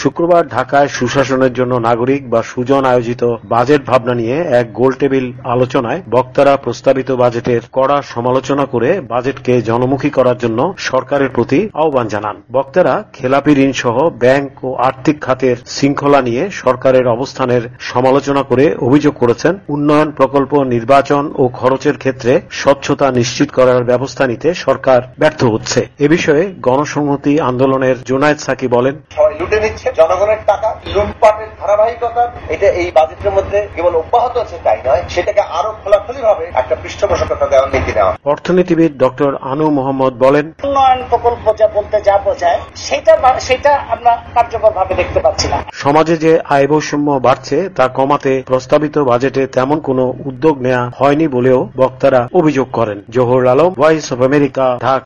শুক্রবার ঢাকায় সুশাসনের জন্য নাগরিক বা সুজন আয়োজিত বাজেট ভাবনা নিয়ে এক গোলটেবিল আলোচনায় বক্তারা প্রস্তাবিত বাজেটের কড়া সমালোচনা করে বাজেটকে জনমুখী করার জন্য সরকারের প্রতি আহ্বান জানান। বক্তারা খেলাপি ঋণ সহ ব্যাংক ও আর্থিক খাতের শৃঙ্খলা নিয়ে সরকারের অবস্থানের সমালোচনা করে অভিযোগ করেছেন, উন্নয়ন প্রকল্প, নির্বাচন ও খরচের ক্ষেত্রে স্বচ্ছতা নিশ্চিত করার ব্যবস্থা নিতে সরকার ব্যর্থ হচ্ছে। এ বিষয়ে গণসংহতি আন্দোলনের জোনায়েদ সাকি বলেন, সবাই লুটে নিচ্ছে জনগণের টাকা, লুটপাটের ধারাবাহিকতা এটা এই বাজেটের মধ্যে কেবল অব্যাহত আছে তাই নয়, সেটাকে আরো খোলাখুলি ভাবে একটা পৃষ্ঠপোষকতা দেওয়ার নীতি নেওয়া। অর্থনীতিবিদ ডক্টর আনু মোহাম্মদ বলেন, উন্নয়ন প্রকল্প যা বলতে যা বোঝায় সেটা আমরা কার্যকর ভাবে দেখতে পাচ্ছি না। সমাজে যে আয় বৈষম্য বাড়ছে তা কমাতে প্রস্তাবিত বাজেটে তেমন কোনো উদ্যোগ নেওয়া হয়নি বলেও বক্তারা অভিযোগ করেন। Johar Alam, voice of America, Dhaka.